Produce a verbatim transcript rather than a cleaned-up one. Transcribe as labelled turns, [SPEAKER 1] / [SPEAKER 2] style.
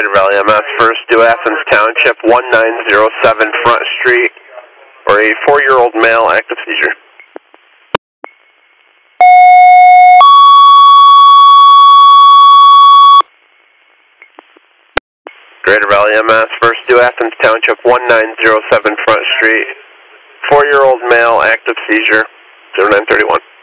[SPEAKER 1] Greater Valley M S First, New Athens Township, one nine zero seven Front Street, for a four-year-old male, active seizure. Greater Valley M S First, New Athens Township, one nine zero seven Front Street, four-year-old male, active seizure, zero nine three one.